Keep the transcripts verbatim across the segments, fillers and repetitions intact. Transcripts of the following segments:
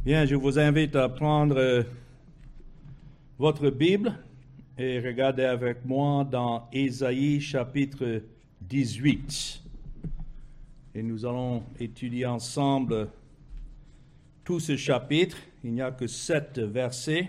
Bien, je vous invite à prendre euh, votre Bible et regarder avec moi dans Ésaïe chapitre dix-huit. Et nous allons étudier ensemble tout ce chapitre. Il n'y a que sept versets.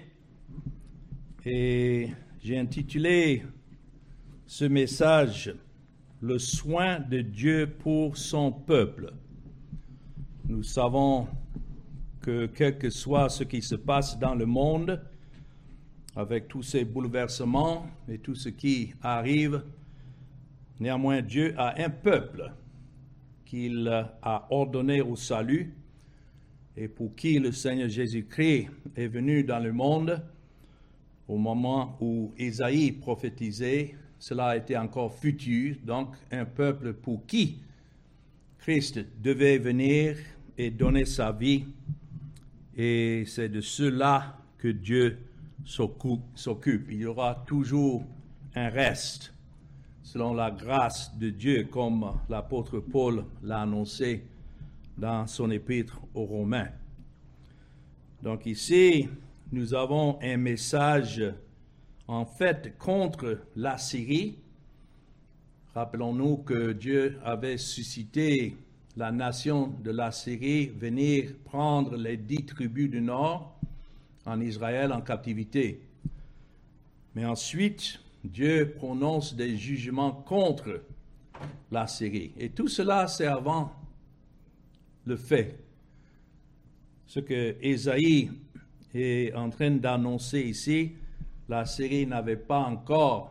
Et j'ai intitulé ce message « Le soin de Dieu pour son peuple ». Nous savons que quel que soit ce qui se passe dans le monde, avec tous ces bouleversements et tout ce qui arrive, néanmoins Dieu a un peuple qu'il a ordonné au salut et pour qui le Seigneur Jésus-Christ est venu dans le monde. Au moment où Ésaïe prophétisait, cela était encore futur, donc un peuple pour qui Christ devait venir et donner sa vie. Et c'est de cela que Dieu s'occupe. Il y aura toujours un reste, selon la grâce de Dieu, comme l'apôtre Paul l'a annoncé dans son épître aux Romains. Donc ici, nous avons un message, en fait, contre l'Assyrie. Rappelons-nous que Dieu avait suscité la nation de l'Assyrie venir prendre les dix tribus du nord en Israël en captivité. Mais ensuite, Dieu prononce des jugements contre l'Assyrie. Et tout cela, c'est avant le fait. Ce que Ésaïe est en train d'annoncer ici, l'Assyrie n'avait pas encore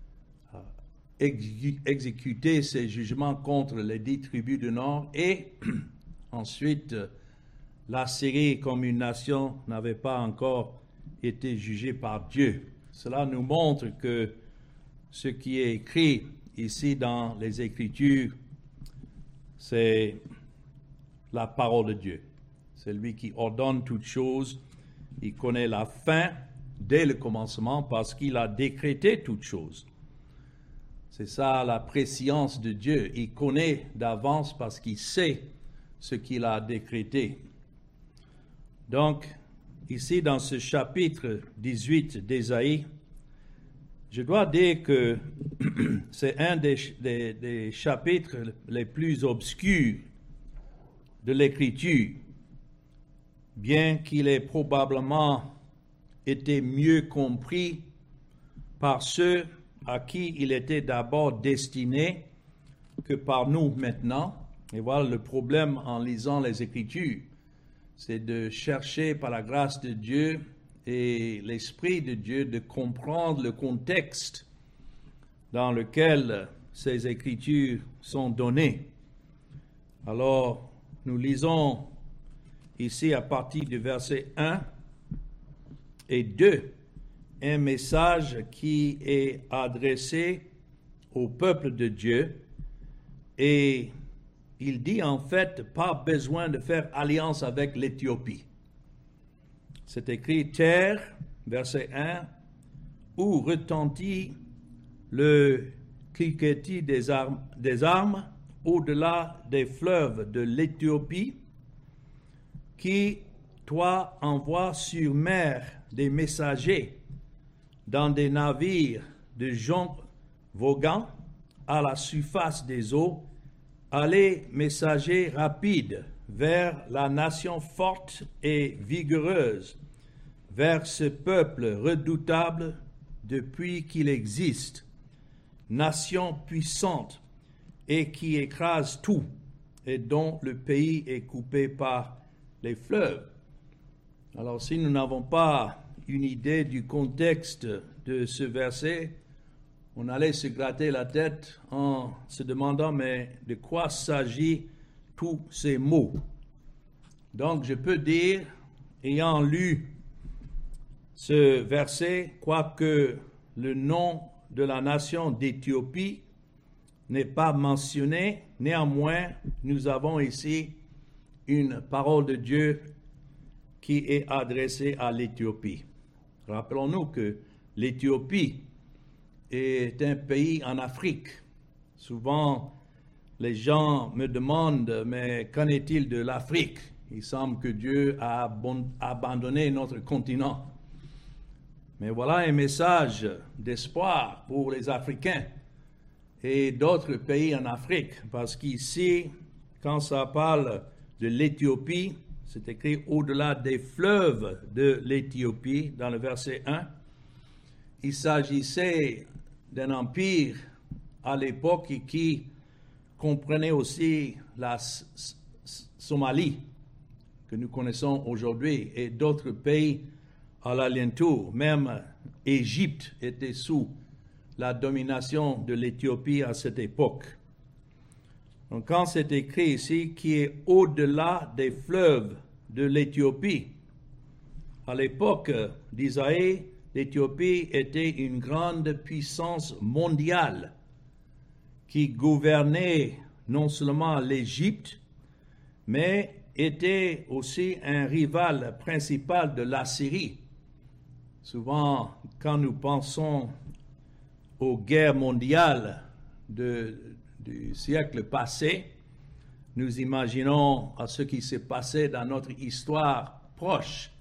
exécuter ses jugements contre les dix tribus du Nord, et ensuite l'Assyrie comme une nation n'avait pas encore été jugée par Dieu. Cela nous montre que ce qui est écrit ici dans les Écritures, c'est la parole de Dieu. C'est lui qui ordonne toutes choses. Il connaît la fin dès le commencement parce qu'il a décrété toutes choses. C'est ça la préscience de Dieu. Il connaît d'avance parce qu'il sait ce qu'il a décrété. Donc, ici dans ce chapitre dix-huit d'Ésaïe, je dois dire que c'est un des, des, des chapitres les plus obscurs de l'Écriture, bien qu'il ait probablement été mieux compris par ceux à qui il était d'abord destiné que par nous maintenant. Et voilà le problème en lisant les Écritures, c'est de chercher par la grâce de Dieu et l'Esprit de Dieu de comprendre le contexte dans lequel ces Écritures sont données. Alors, nous lisons ici à partir du verset un et deux, un message qui est adressé au peuple de Dieu, et il dit en fait pas besoin de faire alliance avec l'Éthiopie. C'est écrit terre, verset un, où retentit le cliquetis des armes, des armes au-delà des fleuves de l'Éthiopie, qui toi envoie sur mer des messagers dans des navires de gens voguant à la surface des eaux, allez, messagers rapides, vers la nation forte et vigoureuse, vers ce peuple redoutable depuis qu'il existe, nation puissante et qui écrase tout, et dont le pays est coupé par les fleuves. Alors si nous n'avons pas une idée du contexte de ce verset, on allait se gratter la tête en se demandant mais de quoi s'agit tous ces mots. Donc je peux dire, ayant lu ce verset, quoique le nom de la nation d'Éthiopie n'est pas mentionné, néanmoins nous avons ici une parole de Dieu qui est adressée à l'Éthiopie. Rappelons-nous que l'Éthiopie est un pays en Afrique. Souvent, les gens me demandent, mais qu'en est-il de l'Afrique? Il semble que Dieu a abandonné notre continent. Mais voilà un message d'espoir pour les Africains et d'autres pays en Afrique, parce qu'ici, quand ça parle de l'Éthiopie, c'est écrit au-delà des fleuves de l'Éthiopie, dans le verset un. Il s'agissait d'un empire à l'époque qui comprenait aussi la Somalie, que nous connaissons aujourd'hui, et d'autres pays à l'alentour. Même Égypte était sous la domination de l'Éthiopie à cette époque. Donc quand c'est écrit ici, qui est au-delà des fleuves de l'Éthiopie, à l'époque d'Isaïe, l'Éthiopie était une grande puissance mondiale qui gouvernait non seulement l'Égypte, mais était aussi un rival principal de l'Assyrie. Souvent, quand nous pensons aux guerres mondiales de, du siècle passé, nous imaginons à ce qui s'est passé dans notre histoire proche.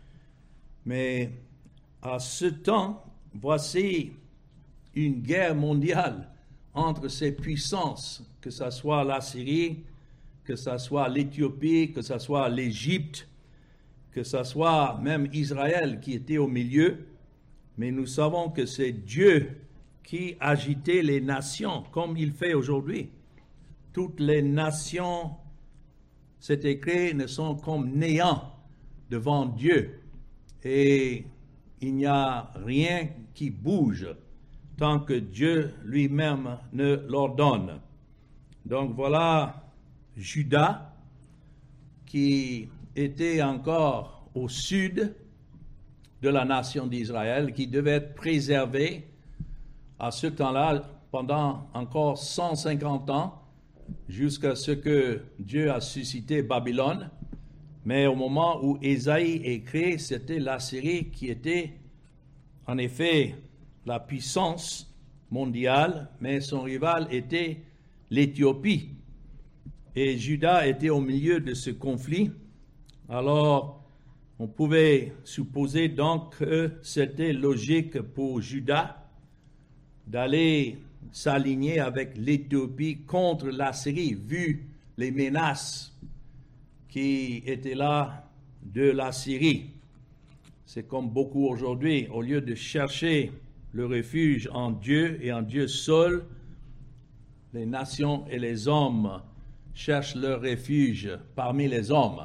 Mais à ce temps, voici une guerre mondiale entre ces puissances, que ce soit l'Assyrie, que ce soit l'Éthiopie, que ce soit l'Égypte, que ce soit même Israël qui était au milieu. Mais nous savons que c'est Dieu qui agitait les nations, comme il fait aujourd'hui. Toutes les nations, c'est écrit, ne sont comme néant devant Dieu. Et il n'y a rien qui bouge tant que Dieu lui-même ne l'ordonne. Donc voilà Juda, qui était encore au sud de la nation d'Israël, qui devait être préservé à ce temps-là pendant encore cent cinquante ans, jusqu'à ce que Dieu a suscité Babylone. Mais au moment où Ésaïe écrit, c'était l'Assyrie qui était en effet la puissance mondiale, mais son rival était l'Éthiopie. Et Juda était au milieu de ce conflit. Alors, on pouvait supposer donc que c'était logique pour Juda d'aller s'aligner avec l'Éthiopie contre l'Assyrie, vu les menaces qui étaient là de l'Assyrie. C'est comme beaucoup aujourd'hui, au lieu de chercher le refuge en Dieu et en Dieu seul, les nations et les hommes cherchent leur refuge parmi les hommes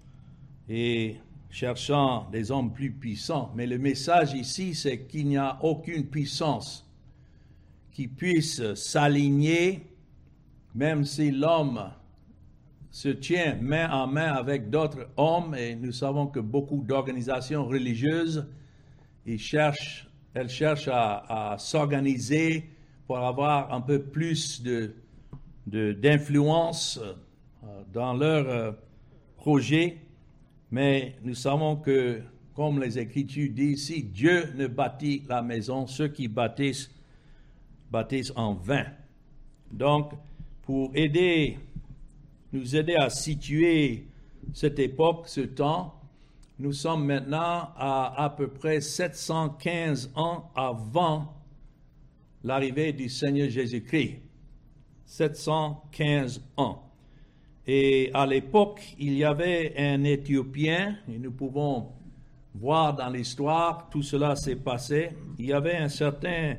et cherchant des hommes plus puissants. Mais le message ici, c'est qu'il n'y a aucune puissance qui puisse s'aligner, même si l'homme se tient main en main avec d'autres hommes, et nous savons que beaucoup d'organisations religieuses, ils cherchent, elles cherchent à, à s'organiser pour avoir un peu plus de, de, d'influence dans leurs euh, projets. Mais nous savons que, comme les Écritures disent ici, Dieu ne bâtit la maison, ceux qui bâtissent, bâtissent en vain. Donc, pour aider, nous aider à situer cette époque, ce temps, nous sommes maintenant à à peu près sept cent quinze ans avant l'arrivée du Seigneur Jésus-Christ. sept cent quinze ans. Et à l'époque, il y avait un Éthiopien, et nous pouvons voir dans l'histoire, tout cela s'est passé. Il y avait un certain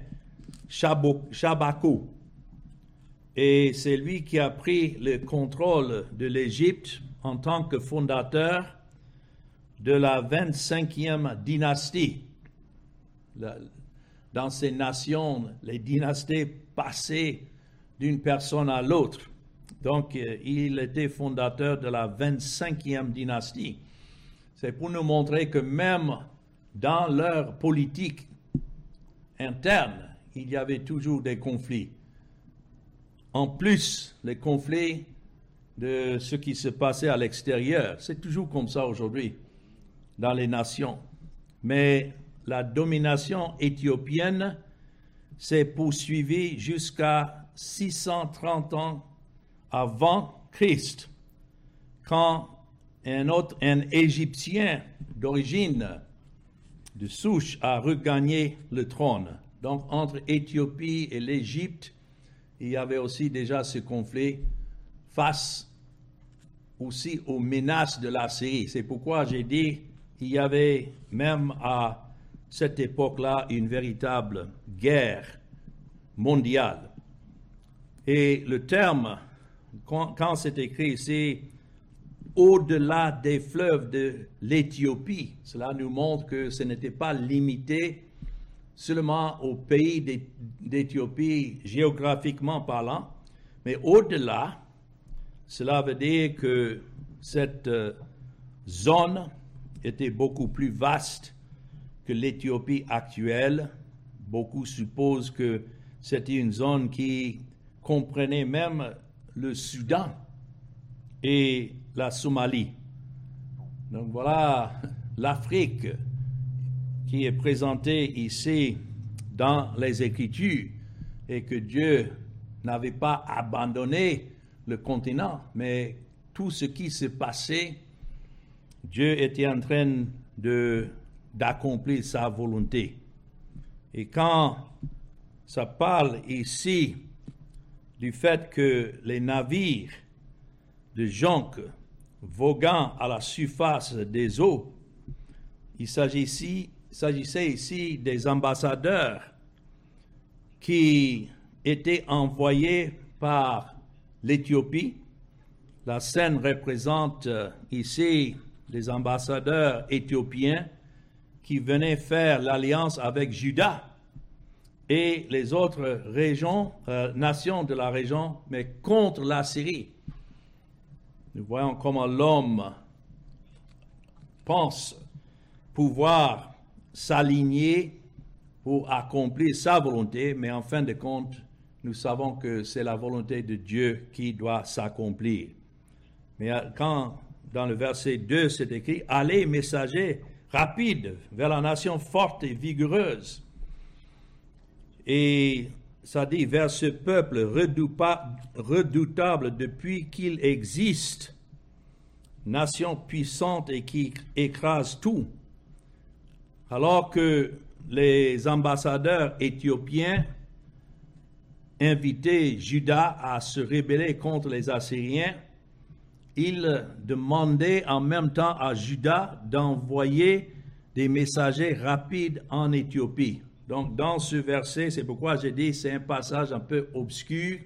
Shabako, et c'est lui qui a pris le contrôle de l'Égypte en tant que fondateur de la vingt-cinquième dynastie. Dans ces nations, les dynasties passaient d'une personne à l'autre. Donc, il était fondateur de la vingt-cinquième dynastie. C'est pour nous montrer que même dans leur politique interne, il y avait toujours des conflits. En plus, les conflits de ce qui se passait à l'extérieur. C'est toujours comme ça aujourd'hui dans les nations. Mais la domination éthiopienne s'est poursuivie jusqu'à six cent trente ans avant Christ, quand un autre, un Égyptien d'origine, de souche, a regagné le trône. Donc, entre Éthiopie et l'Égypte, il y avait aussi déjà ce conflit face aussi aux menaces de la Syrie. C'est pourquoi j'ai dit qu'il y avait même à cette époque-là une véritable guerre mondiale. Et le terme, quand, quand c'est écrit ici, au-delà des fleuves de l'Éthiopie, cela nous montre que ce n'était pas limité seulement au pays d'Éthiopie géographiquement parlant, mais au-delà, cela veut dire que cette euh, zone était beaucoup plus vaste que l'Éthiopie actuelle. Beaucoup supposent que c'était une zone qui comprenait même le Soudan et la Somalie. Donc voilà l'Afrique qui est présentée ici dans les Écritures, et que Dieu n'avait pas abandonné le continent, mais tout ce qui se passait, Dieu était en train de, d'accomplir sa volonté. Et quand ça parle ici du fait que les navires de jonques voguant à la surface des eaux, il s'agissait, s'agissait ici des ambassadeurs qui étaient envoyés par l'Éthiopie. La scène représente ici les ambassadeurs éthiopiens qui venaient faire l'alliance avec Juda et les autres régions, euh, nations de la région, mais contre la Syrie. Nous voyons comment l'homme pense pouvoir s'aligner pour accomplir sa volonté, mais en fin de compte, nous savons que c'est la volonté de Dieu qui doit s'accomplir. Mais quand, dans le verset deux, c'est écrit « Allez, messagers, rapides, vers la nation forte et vigoureuse ». Et ça dit « vers ce peuple redoutable depuis qu'il existe, nation puissante et qui écrase tout ». Alors que les ambassadeurs éthiopiens invitaient Juda à se rebeller contre les Assyriens, ils demandaient en même temps à Juda d'envoyer des messagers rapides en Éthiopie. Donc, dans ce verset, c'est pourquoi j'ai dit c'est un passage un peu obscur,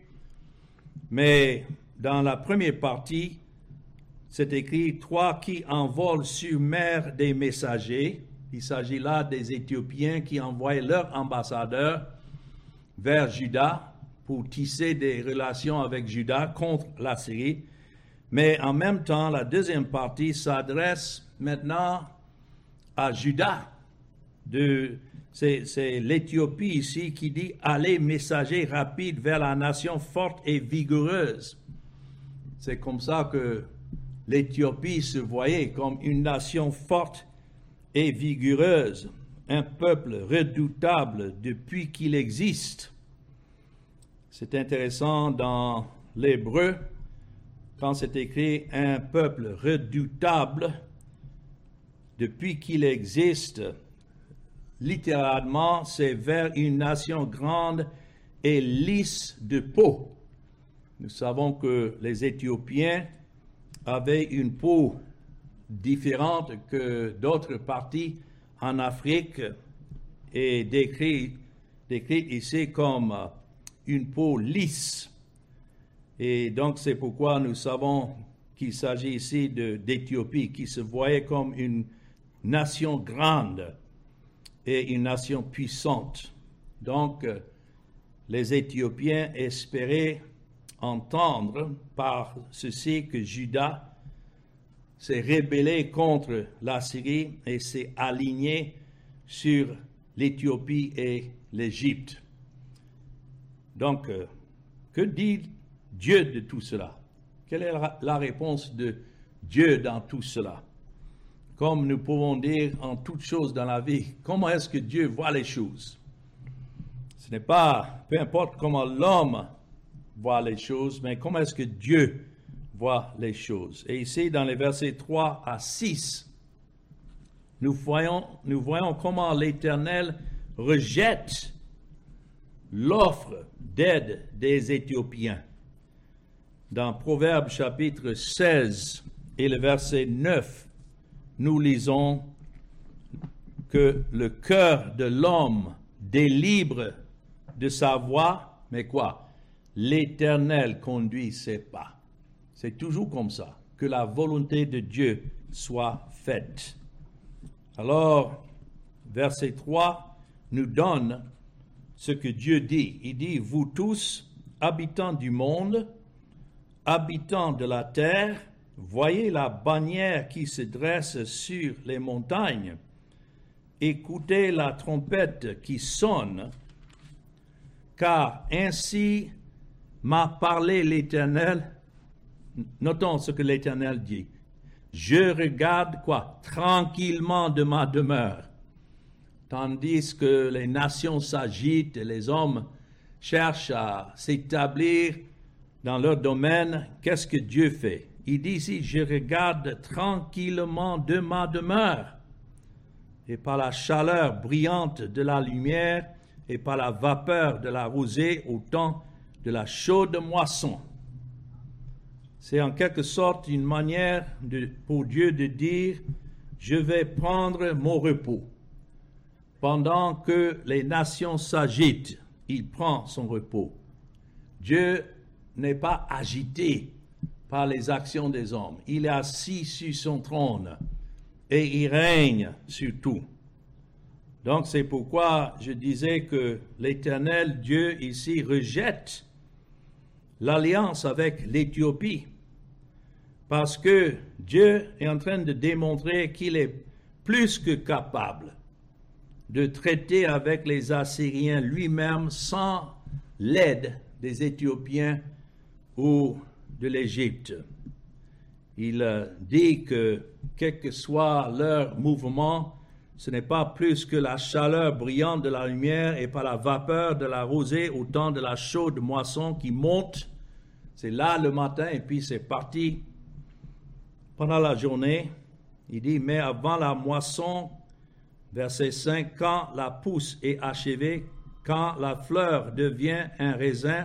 mais dans la première partie, c'est écrit « Toi qui envolent sur mer des messagers ». Il s'agit là des Éthiopiens qui envoient leurs ambassadeurs vers Juda pour tisser des relations avec Juda contre la Syrie. Mais en même temps, la deuxième partie s'adresse maintenant à Juda. De, c'est, c'est l'Éthiopie ici qui dit « Allez, messagers rapides vers la nation forte et vigoureuse ». C'est comme ça que l'Éthiopie se voyait comme une nation forte et vigoureuse, un peuple redoutable depuis qu'il existe. C'est intéressant dans l'hébreu, quand c'est écrit « un peuple redoutable depuis qu'il existe », littéralement, c'est vers une nation grande et lisse de peau. Nous savons que les Éthiopiens avaient une peau différente que d'autres parties en Afrique et décrit, décrit ici comme une peau lisse. Et donc c'est pourquoi nous savons qu'il s'agit ici de, d'Éthiopie, qui se voyait comme une nation grande et une nation puissante. Donc les Éthiopiens espéraient entendre par ceci que Juda s'est rébellé contre la Syrie et s'est aligné sur l'Éthiopie et l'Égypte. Donc, euh, que dit Dieu de tout cela? Quelle est la, la réponse de Dieu dans tout cela? Comme nous pouvons dire en toutes choses dans la vie, comment est-ce que Dieu voit les choses? Ce n'est pas, peu importe comment l'homme voit les choses, mais comment est-ce que Dieu voit les choses. Et ici, dans les versets trois à six, nous voyons, nous voyons comment l'Éternel rejette l'offre d'aide des Éthiopiens. Dans Proverbes chapitre seize et le verset neuf, nous lisons que le cœur de l'homme délibère de sa voie, mais quoi? L'Éternel conduit ses pas. C'est toujours comme ça, que la volonté de Dieu soit faite. Alors, verset trois nous donne ce que Dieu dit. Il dit, vous tous, habitants du monde, habitants de la terre, voyez la bannière qui se dresse sur les montagnes. Écoutez la trompette qui sonne, car ainsi m'a parlé l'Éternel. Notons ce que l'Éternel dit. Je regarde quoi? Tranquillement de ma demeure. Tandis que les nations s'agitent et les hommes cherchent à s'établir dans leur domaine, qu'est-ce que Dieu fait? Il dit ici, je regarde tranquillement de ma demeure. Et par la chaleur brillante de la lumière et par la vapeur de la rosée au temps de la chaude moisson. C'est en quelque sorte une manière de, pour Dieu de dire, je vais prendre mon repos. Pendant que les nations s'agitent, il prend son repos. Dieu n'est pas agité par les actions des hommes. Il est assis sur son trône et il règne sur tout. Donc c'est pourquoi je disais que l'Éternel Dieu ici rejette l'alliance avec l'Éthiopie, parce que Dieu est en train de démontrer qu'il est plus que capable de traiter avec les Assyriens lui-même sans l'aide des Éthiopiens ou de l'Égypte. Il dit que, quel que soit leur mouvement, ce n'est pas plus que la chaleur brillante de la lumière et par la vapeur de la rosée au temps de la chaude moisson qui monte. C'est là le matin et puis c'est parti pendant la journée. Il dit, mais avant la moisson, verset cinq, quand la pousse est achevée, quand la fleur devient un raisin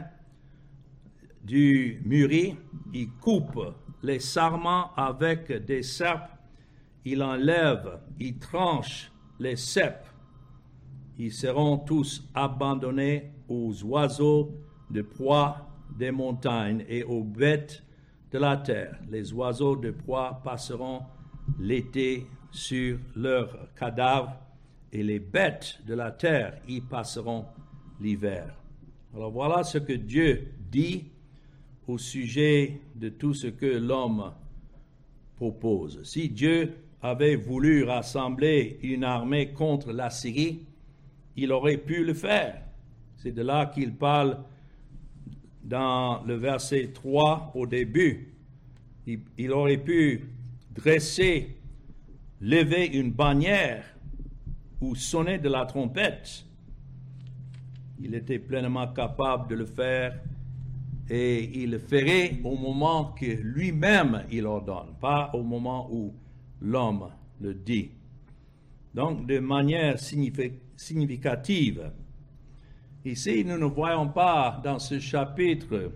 du mûri, il coupe les sarments avec des serpes, il enlève, il tranche les cèpes. Ils seront tous abandonnés aux oiseaux de proie des montagnes et aux bêtes de la terre. Les oiseaux de proie passeront l'été sur leurs cadavres et les bêtes de la terre y passeront l'hiver. Alors voilà ce que Dieu dit au sujet de tout ce que l'homme propose. Si Dieu avait voulu rassembler une armée contre la Syrie, il aurait pu le faire. C'est de là qu'il parle dans le verset trois au début. Il, il aurait pu dresser, lever une bannière ou sonner de la trompette. Il était pleinement capable de le faire et il le ferait au moment que lui-même il ordonne, pas au moment où l'homme le dit. Donc, de manière significative, ici, nous ne voyons pas dans ce chapitre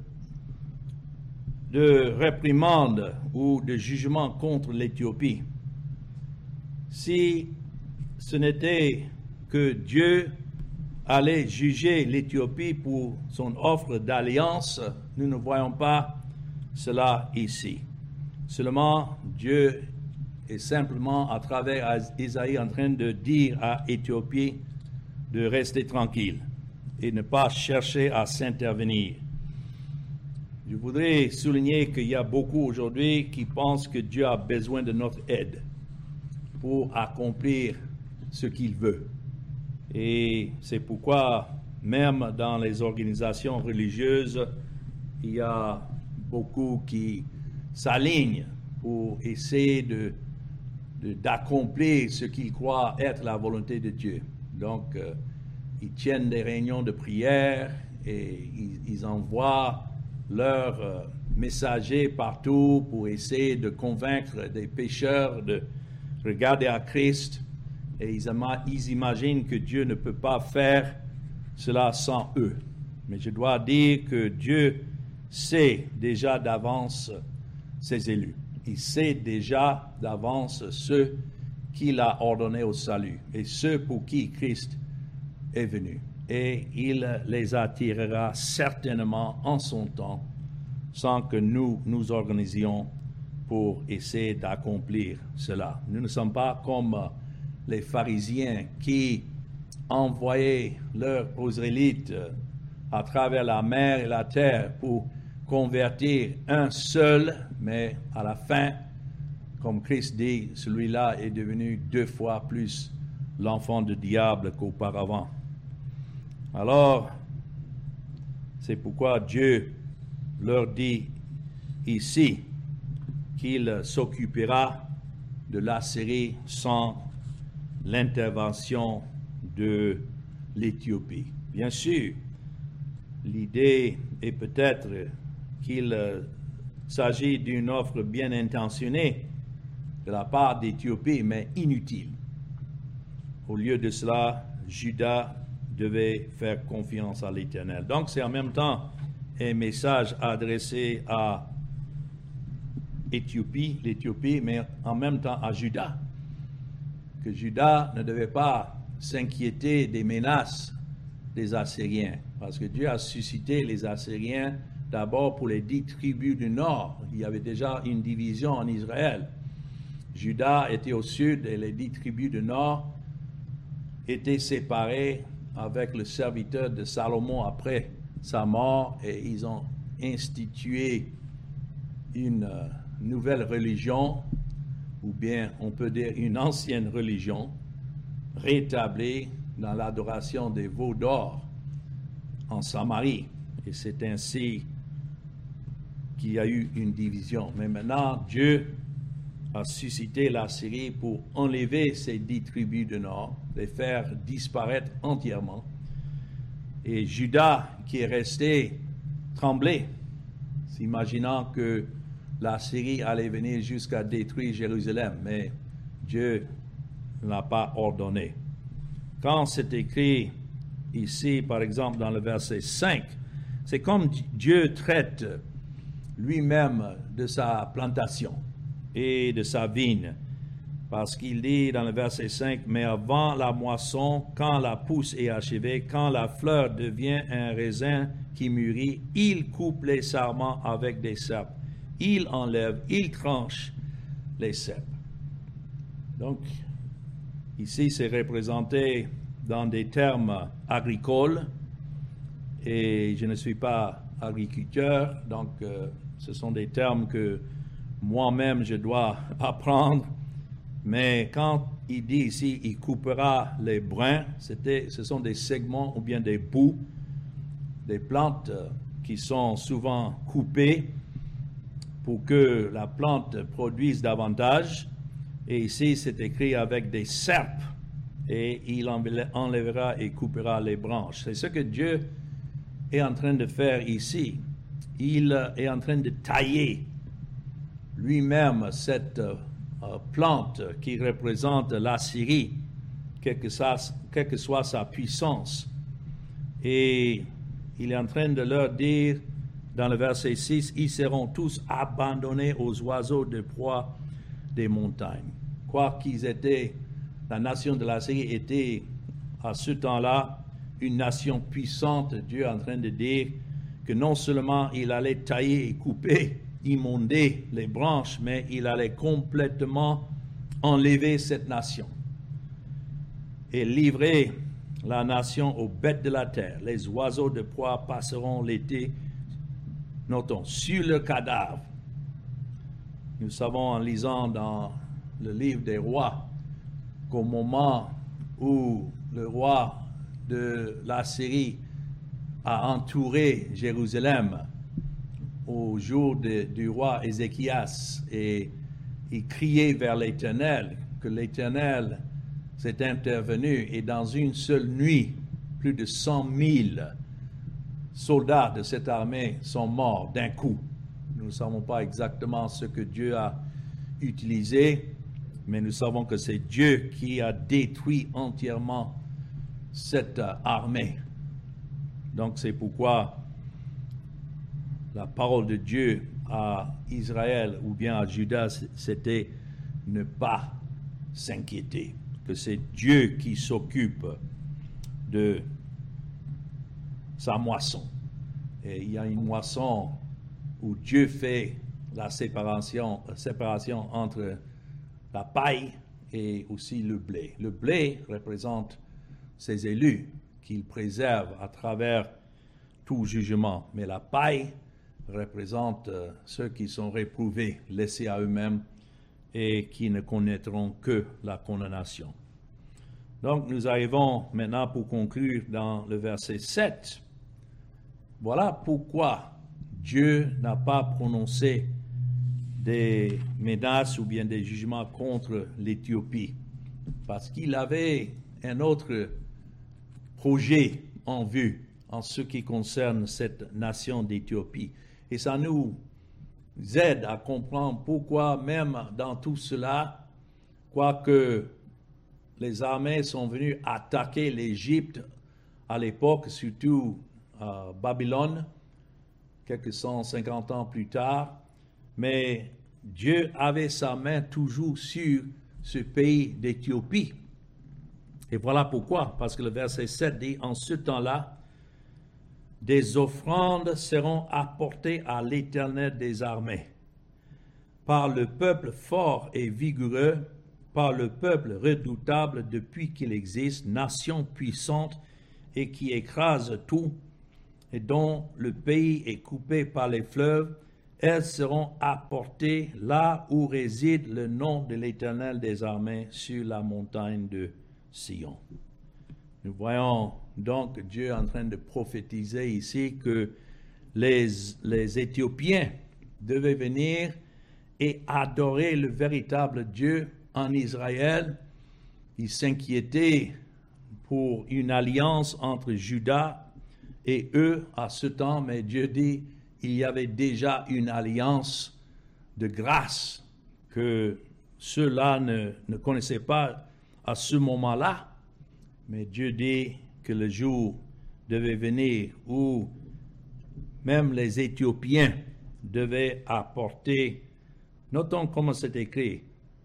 de réprimande ou de jugement contre l'Éthiopie. Si ce n'était que Dieu allait juger l'Éthiopie pour son offre d'alliance, nous ne voyons pas cela ici. Seulement, Dieu est simplement à travers Isaïe en train de dire à Éthiopie de rester tranquille et ne pas chercher à s'intervenir. Je voudrais souligner qu'il y a beaucoup aujourd'hui qui pensent que Dieu a besoin de notre aide pour accomplir ce qu'il veut. Et c'est pourquoi, même dans les organisations religieuses, il y a beaucoup qui s'alignent pour essayer de, de, d'accomplir ce qu'ils croient être la volonté de Dieu. Donc, euh, ils tiennent des réunions de prière et ils, ils envoient leurs euh, messagers partout pour essayer de convaincre des pécheurs de regarder à Christ. Et ils, ima- ils imaginent que Dieu ne peut pas faire cela sans eux. Mais je dois dire que Dieu sait déjà d'avance ses élus. Il sait déjà d'avance ceux qu'il a ordonnés au salut et ceux pour qui Christ est venu. Et il les attirera certainement en son temps sans que nous nous organisions pour essayer d'accomplir cela. Nous ne sommes pas comme les pharisiens qui envoyaient leurs prosélytes à travers la mer et la terre pour convertir un seul, mais à la fin, comme Christ dit, celui-là est devenu deux fois plus l'enfant du diable qu'auparavant. Alors, c'est pourquoi Dieu leur dit ici qu'il s'occupera de la Syrie sans l'intervention de l'Éthiopie. Bien sûr, l'idée est peut-être qu'il s'agit d'une offre bien intentionnée de la part d'Éthiopie, mais inutile. Au lieu de cela, Juda devait faire confiance à l'Éternel. Donc, c'est en même temps un message adressé à Éthiopie, l'Éthiopie, mais en même temps à Juda. Que Juda ne devait pas s'inquiéter des menaces des Assyriens, parce que Dieu a suscité les Assyriens d'abord pour les dix tribus du nord. Il y avait déjà une division en Israël. Juda était au sud et les dix tribus du nord étaient séparées avec le serviteur de Salomon après sa mort, et ils ont institué une euh, nouvelle religion, ou bien on peut dire une ancienne religion, rétablie dans l'adoration des veaux d'or en Samarie. Et c'est ainsi qu'il y a eu une division. Mais maintenant, Dieu a suscité la Syrie pour enlever ces dix tribus du nord, les faire disparaître entièrement. Et Juda, qui est resté, tremblé, s'imaginant que la Syrie allait venir jusqu'à détruire Jérusalem. Mais Dieu ne l'a pas ordonné. Quand c'est écrit ici, par exemple, dans le verset cinq, c'est comme Dieu traite lui-même de sa plantation et de sa vigne. Parce qu'il dit dans le verset cinq, « Mais avant la moisson, quand la pousse est achevée, quand la fleur devient un raisin qui mûrit, il coupe les sarments avec des ceps. Il enlève, il tranche les ceps. » Donc, ici, c'est représenté dans des termes agricoles, et je ne suis pas agriculteur, donc euh, ce sont des termes que moi-même je dois apprendre. Mais quand il dit ici, il coupera les brins, c'était, ce sont des segments ou bien des bouts, des plantes qui sont souvent coupées pour que la plante produise davantage. Et ici, c'est écrit avec des serpes, et il enlèvera et coupera les branches. C'est ce que Dieu est en train de faire ici. Il est en train de tailler lui-même cette Euh, plante qui représente la Syrie, quelle que, ça, quelle que soit sa puissance. Et il est en train de leur dire, dans le verset six, « Ils seront tous abandonnés aux oiseaux de proie des montagnes. » Quoi qu'ils étaient, la nation de la Syrie était à ce temps-là une nation puissante. Dieu est en train de dire que non seulement il allait tailler et couper, immonder les branches, mais il allait complètement enlever cette nation et livrer la nation aux bêtes de la terre. Les oiseaux de proie passeront l'été, notons, sur le cadavre. Nous savons en lisant dans le livre des rois qu'au moment où le roi de la Syrie a entouré Jérusalem, au jour de, du roi Ézéchias, et il criait vers l'Éternel, que l'Éternel s'est intervenu, et dans une seule nuit, plus de cent mille soldats de cette armée sont morts d'un coup. Nous ne savons pas exactement ce que Dieu a utilisé, mais nous savons que c'est Dieu qui a détruit entièrement cette armée. Donc c'est pourquoi la parole de Dieu à Israël ou bien à Judas, c'était ne pas s'inquiéter, que c'est Dieu qui s'occupe de sa moisson. Et il y a une moisson où Dieu fait la séparation, séparation entre la paille et aussi le blé. Le blé représente ses élus qu'il préserve à travers tout jugement, mais la paille représente euh, ceux qui sont réprouvés, laissés à eux-mêmes et qui ne connaîtront que la condamnation. Donc nous arrivons maintenant pour conclure dans le verset sept. Voilà pourquoi Dieu n'a pas prononcé des menaces ou bien des jugements contre l'Éthiopie, parce qu'il avait un autre projet en vue en ce qui concerne cette nation d'Éthiopie. Et ça nous aide à comprendre pourquoi même dans tout cela, quoique les armées sont venues attaquer l'Égypte à l'époque, surtout à Babylone, quelques cent cinquante ans plus tard, mais Dieu avait sa main toujours sur ce pays d'Éthiopie. Et voilà pourquoi, parce que le verset sept dit, en ce temps-là, des offrandes seront apportées à l'Éternel des armées, par le peuple fort et vigoureux, par le peuple redoutable depuis qu'il existe, nation puissante et qui écrase tout, et dont le pays est coupé par les fleuves. Elles seront apportées là où réside le nom de l'Éternel des armées, sur la montagne de Sion. Nous voyons donc Dieu en train de prophétiser ici que les, les Éthiopiens devaient venir et adorer le véritable Dieu en Israël. Ils s'inquiétaient pour une alliance entre Juda et eux à ce temps, mais Dieu dit il y avait déjà une alliance de grâce que ceux-là ne, ne connaissaient pas à ce moment-là. Mais Dieu dit que le jour devait venir où même les Éthiopiens devaient apporter, notons comment c'est écrit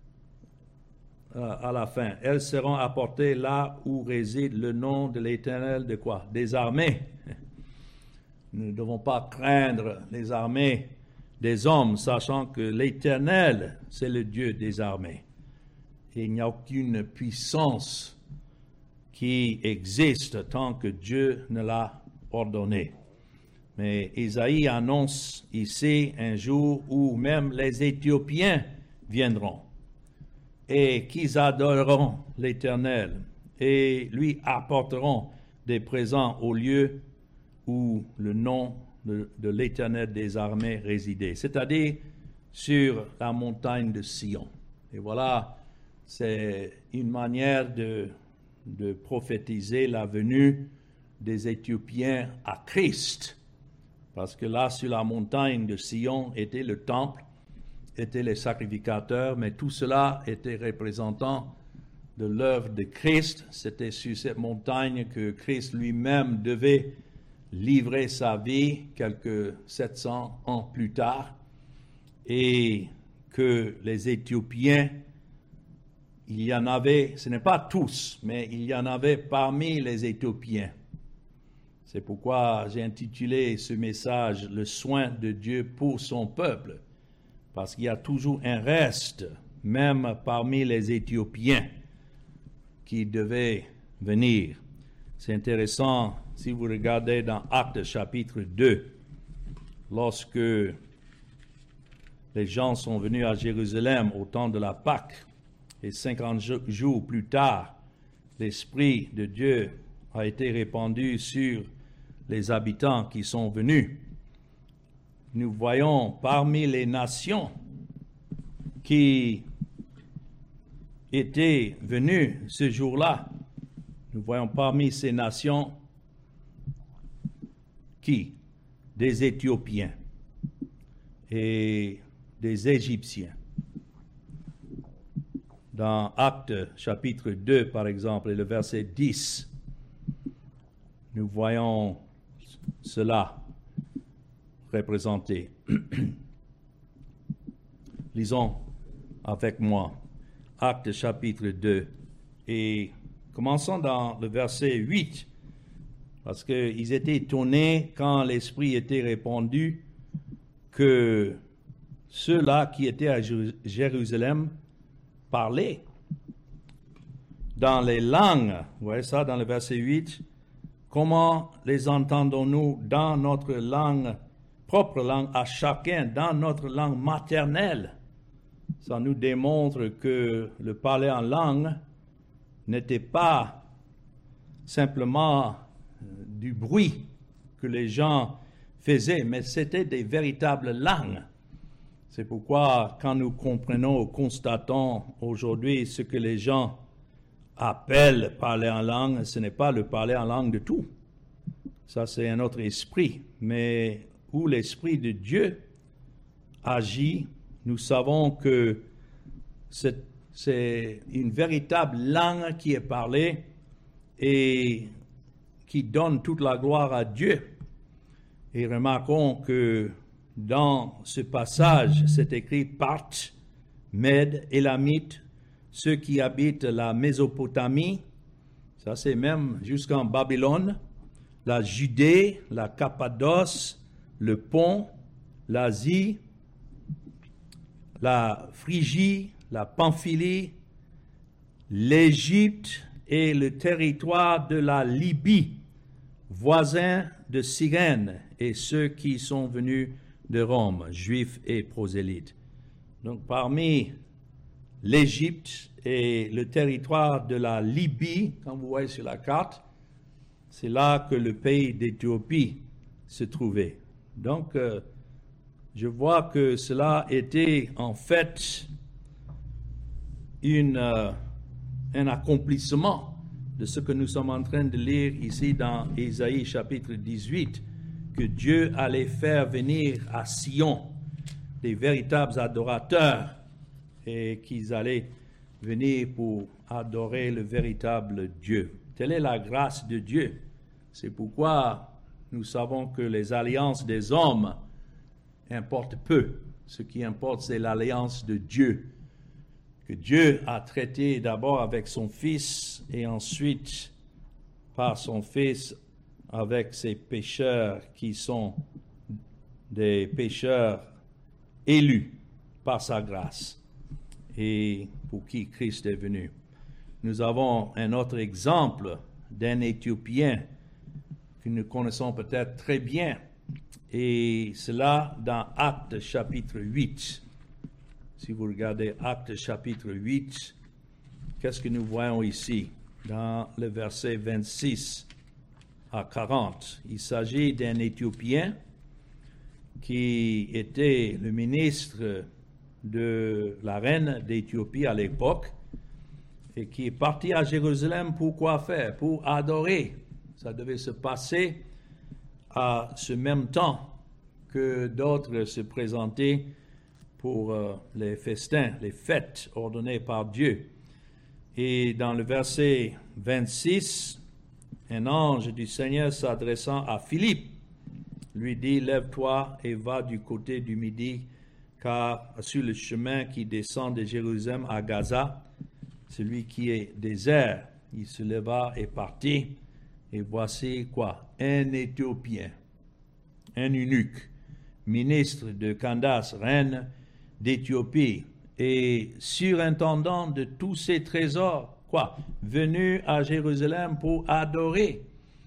euh, à la fin, elles seront apportées là où réside le nom de l'Éternel de quoi? Des armées. Nous ne devons pas craindre les armées des hommes, sachant que l'Éternel, c'est le Dieu des armées. Et il n'y a aucune puissance qui existe tant que Dieu ne l'a ordonné. Mais Isaïe annonce ici un jour où même les Éthiopiens viendront et qu'ils adoreront l'Éternel et lui apporteront des présents au lieu où le nom de, de l'Éternel des armées résidait, c'est-à-dire sur la montagne de Sion. Et voilà, c'est une manière de de prophétiser la venue des Éthiopiens à Christ. Parce que là, sur la montagne de Sion, était le temple, étaient les sacrificateurs, mais tout cela était représentant de l'œuvre de Christ. C'était sur cette montagne que Christ lui-même devait livrer sa vie quelques sept cents ans plus tard, et que les Éthiopiens, il y en avait, ce n'est pas tous, mais il y en avait parmi les Éthiopiens. C'est pourquoi j'ai intitulé ce message « Le soin de Dieu pour son peuple », parce qu'il y a toujours un reste, même parmi les Éthiopiens, qui devait venir. C'est intéressant, si vous regardez dans Actes chapitre deux, lorsque les gens sont venus à Jérusalem au temps de la Pâque, et cinquante jours plus tard, l'Esprit de Dieu a été répandu sur les habitants qui sont venus. Nous voyons parmi les nations qui étaient venues ce jour-là, nous voyons parmi ces nations qui? Des Éthiopiens. et des Égyptiens. Dans Actes chapitre deux, par exemple, et le verset dix, nous voyons cela représenté. Lisons avec moi Actes chapitre deux et commençons dans le verset huit, parce qu'ils étaient étonnés quand l'Esprit était répandu que ceux-là qui étaient à Jérusalem parlaient dans les langues. Vous voyez ça dans le verset huit? Comment les entendons-nous dans notre langue, propre langue à chacun, dans notre langue maternelle? Ça nous démontre que le parler en langue n'était pas simplement du bruit que les gens faisaient, mais c'était des véritables langues. C'est pourquoi quand nous comprenons ou constatons aujourd'hui ce que les gens appellent parler en langue, ce n'est pas le parler en langue de tout. Ça, c'est un autre esprit. Mais où l'Esprit de Dieu agit, nous savons que c'est, c'est une véritable langue qui est parlée et qui donne toute la gloire à Dieu. Et remarquons que dans ce passage, c'est écrit Parthes, Mèdes, Élamites, ceux qui habitent la Mésopotamie, ça c'est même jusqu'en Babylone, la Judée, la Cappadoce, le Pont, l'Asie, la Phrygie, la Pamphylie, l'Égypte et le territoire de la Libye, voisins de Cyrène, et ceux qui sont venus de Rome, juifs et prosélytes. Donc parmi l'Égypte et le territoire de la Libye, comme vous voyez sur la carte, c'est là que le pays d'Éthiopie se trouvait. Donc, euh, je vois que cela était en fait une, euh, un accomplissement de ce que nous sommes en train de lire ici dans Ésaïe chapitre dix-huit, que Dieu allait faire venir à Sion des véritables adorateurs et qu'ils allaient venir pour adorer le véritable Dieu. Telle est la grâce de Dieu. C'est pourquoi nous savons que les alliances des hommes importent peu. Ce qui importe, c'est l'alliance de Dieu, que Dieu a traité d'abord avec son Fils et ensuite par son Fils avec ses pécheurs qui sont des pécheurs élus par sa grâce et pour qui Christ est venu. Nous avons un autre exemple d'un Éthiopien que nous connaissons peut-être très bien, et cela dans Actes chapitre huit. Si vous regardez Actes chapitre huit, qu'est-ce que nous voyons ici dans le verset vingt-six à quarante? Il s'agit d'un Éthiopien qui était le ministre de la reine d'Éthiopie à l'époque et qui est parti à Jérusalem pour quoi faire? Pour adorer. Ça devait se passer à ce même temps que d'autres se présentaient pour euh, les festins, les fêtes ordonnées par Dieu. Et dans le verset vingt-six, un ange du Seigneur s'adressant à Philippe lui dit, « Lève-toi et va du côté du midi, car sur le chemin qui descend de Jérusalem à Gaza, celui qui est désert, il se leva et partit. Et voici quoi? Un Éthiopien, un eunuque, ministre de Candace, reine d'Éthiopie, et surintendant de tous ses trésors, quoi? Venu à Jérusalem pour adorer.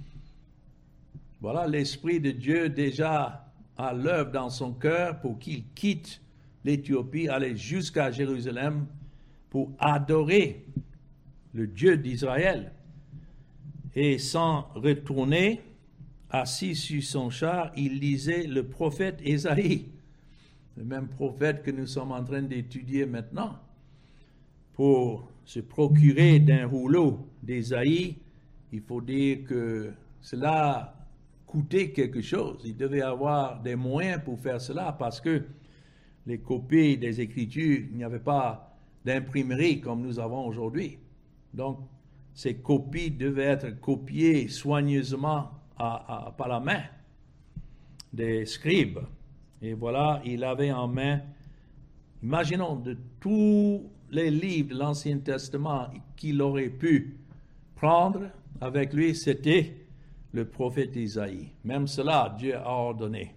Voilà l'Esprit de Dieu déjà à l'œuvre dans son cœur pour qu'il quitte l'Éthiopie, aller jusqu'à Jérusalem pour adorer le Dieu d'Israël. Et sans retourner, assis sur son char, il lisait le prophète Ésaïe, le même prophète que nous sommes en train d'étudier maintenant. Pour se procurer d'un rouleau d'Ésaïe, il faut dire que cela coûtait quelque chose. Il devait avoir des moyens pour faire cela parce que les copies des Écritures, il n'y avait pas d'imprimerie comme nous avons aujourd'hui. Donc, ces copies devaient être copiées soigneusement à, à, par la main des scribes. Et voilà, il avait en main, imaginons, de tous les livres de l'Ancien Testament qu'il aurait pu prendre avec lui, c'était le prophète Isaïe. Même cela, Dieu a ordonné.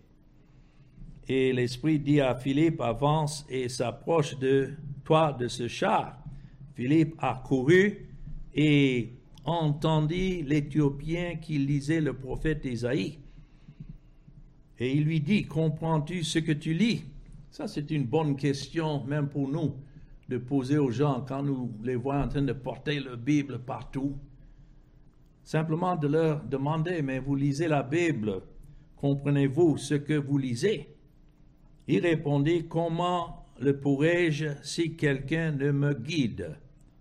Et l'Esprit dit à Philippe, avance et s'approche de toi de ce char. Philippe a couru et entendit l'Éthiopien qui lisait le prophète Isaïe. Et il lui dit, comprends-tu ce que tu lis? Ça, c'est une bonne question, même pour nous, de poser aux gens quand nous les voyons en train de porter la Bible partout. Simplement de leur demander, mais vous lisez la Bible, comprenez-vous ce que vous lisez? Il répondit, comment le pourrais-je si quelqu'un ne me guide?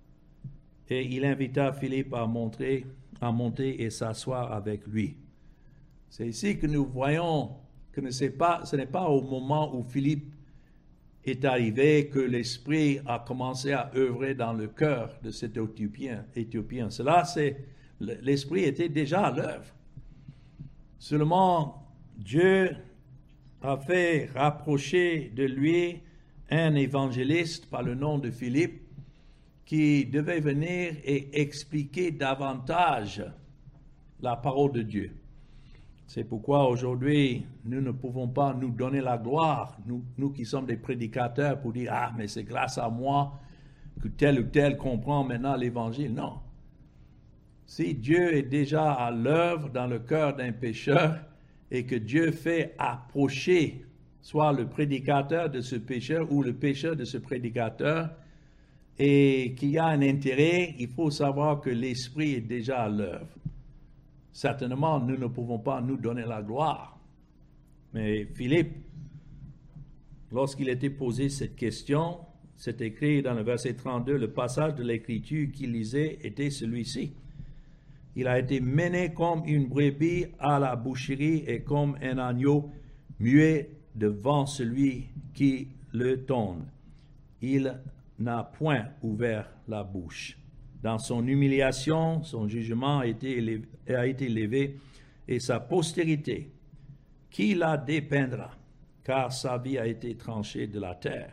Et il invita Philippe à, montrer, à monter et s'asseoir avec lui. C'est ici que nous voyons que ce n'est pas, ce n'est pas au moment où Philippe est arrivé que l'Esprit a commencé à œuvrer dans le cœur de cet Éthiopien. Éthiopien. Cela, c'est, l'Esprit était déjà à l'œuvre. Seulement, Dieu a fait rapprocher de lui un évangéliste par le nom de Philippe qui devait venir et expliquer davantage la parole de Dieu. C'est pourquoi aujourd'hui, nous ne pouvons pas nous donner la gloire, nous, nous qui sommes des prédicateurs, pour dire « Ah, mais c'est grâce à moi que tel ou tel comprend maintenant l'Évangile. » Non. Si Dieu est déjà à l'œuvre dans le cœur d'un pécheur et que Dieu fait approcher soit le prédicateur de ce pécheur ou le pécheur de ce prédicateur, et qu'il y a un intérêt, il faut savoir que l'Esprit est déjà à l'œuvre. Certainement, nous ne pouvons pas nous donner la gloire. Mais Philippe, lorsqu'il était posé cette question, c'est écrit dans le verset trente-deux, le passage de l'Écriture qu'il lisait était celui-ci. Il a été mené comme une brebis à la boucherie et comme un agneau muet devant celui qui le tonne. Il n'a point ouvert la bouche. Dans son humiliation, son jugement a été élevé, a été élevé et sa postérité, qui la dépeindra, car sa vie a été tranchée de la terre.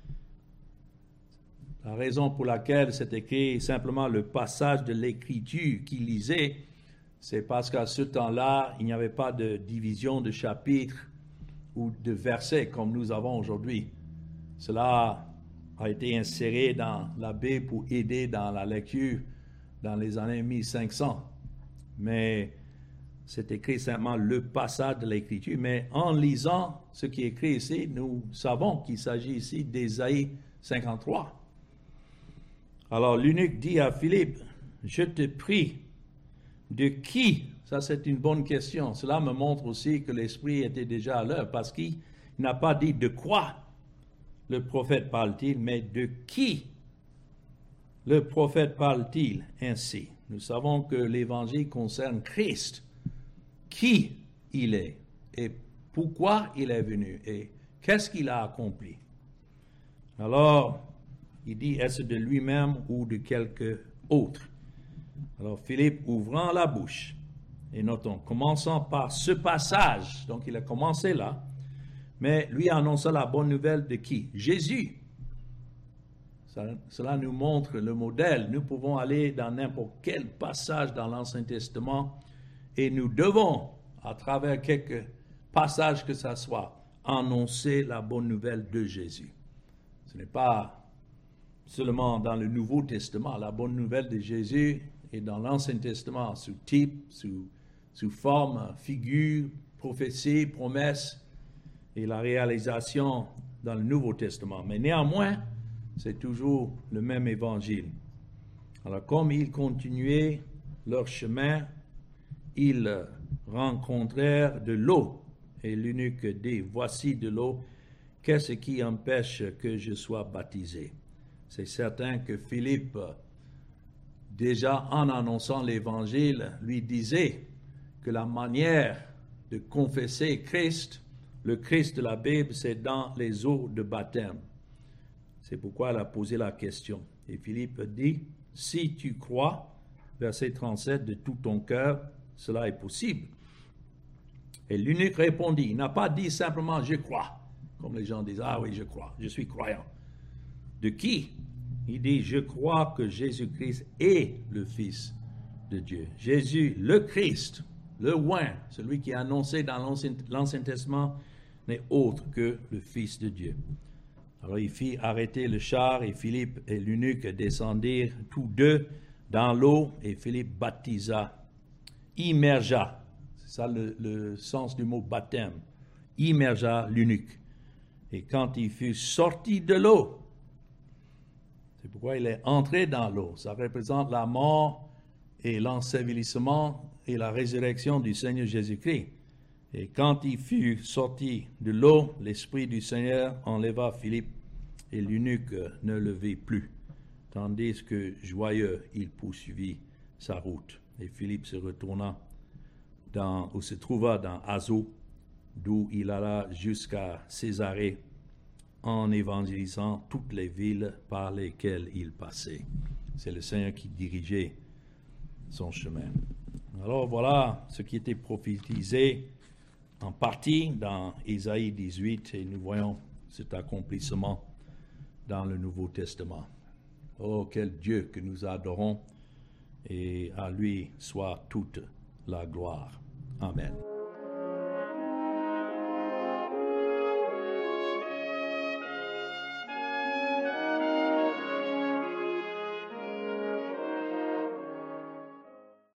La raison pour laquelle c'est écrit simplement le passage de l'Écriture qu'il lisait, c'est parce qu'à ce temps-là, il n'y avait pas de division de chapitres ou de versets comme nous avons aujourd'hui. Cela a été inséré dans la Bible pour aider dans la lecture dans les années mille cinq cents. Mais c'est écrit simplement le passage de l'Écriture. Mais en lisant ce qui est écrit ici, nous savons qu'il s'agit ici d'Ésaïe cinquante-trois. Alors l'eunuque dit à Philippe, je te prie, de qui? Ça c'est une bonne question. Cela me montre aussi que l'Esprit était déjà à l'œuvre parce qu'il n'a pas dit de quoi le prophète parle-t-il, mais de qui le prophète parle-t-il ainsi? Nous savons que l'Évangile concerne Christ, qui il est et pourquoi il est venu et qu'est-ce qu'il a accompli. Alors, il dit, est-ce de lui-même ou de quelque autre? Alors, Philippe ouvrant la bouche, et notons, commençant par ce passage, donc il a commencé là, mais lui annonça la bonne nouvelle de qui? Jésus. Ça, cela nous montre le modèle. Nous pouvons aller dans n'importe quel passage dans l'Ancien Testament et nous devons, à travers quelques passages que ce soit, annoncer la bonne nouvelle de Jésus. Ce n'est pas seulement dans le Nouveau Testament. La bonne nouvelle de Jésus est dans l'Ancien Testament sous type, sous, sous forme, figure, prophétie, promesse, et la réalisation dans le Nouveau Testament. Mais néanmoins, c'est toujours le même évangile. Alors, comme ils continuaient leur chemin, ils rencontrèrent de l'eau. Et l'eunuque dit, voici de l'eau, qu'est-ce qui empêche que je sois baptisé? C'est certain que Philippe, déjà en annonçant l'évangile, lui disait que la manière de confesser Christ le Christ de la Bible, c'est dans les eaux de baptême. C'est pourquoi elle a posé la question. Et Philippe dit, si tu crois, verset trente-sept, de tout ton cœur, cela est possible. Et l'eunuque répondit, il n'a pas dit simplement je crois, comme les gens disent, ah oui, je crois, je suis croyant. De qui? Il dit, je crois que Jésus-Christ est le Fils de Dieu. Jésus, le Christ, le oint, celui qui est annoncé dans l'Ancien, l'Ancien Testament, n'est autre que le Fils de Dieu. Alors il fit arrêter le char et Philippe et l'eunuque descendirent tous deux dans l'eau et Philippe baptisa, immergea, c'est ça le, le sens du mot baptême, immergea l'eunuque. Et quand il fut sorti de l'eau, c'est pourquoi il est entré dans l'eau, ça représente la mort et l'ensevelissement et la résurrection du Seigneur Jésus-Christ. Et quand il fut sorti de l'eau, l'Esprit du Seigneur enleva Philippe et l'eunuque ne le vit plus, tandis que joyeux il poursuivit sa route. Et Philippe se retourna dans, ou se trouva dans Azo, d'où il alla jusqu'à Césarée, en évangélisant toutes les villes par lesquelles il passait. C'est le Seigneur qui dirigeait son chemin. Alors voilà ce qui était prophétisé en partie dans Ésaïe dix-huit, et nous voyons cet accomplissement dans le Nouveau Testament. Oh, quel Dieu que nous adorons, et à lui soit toute la gloire. Amen.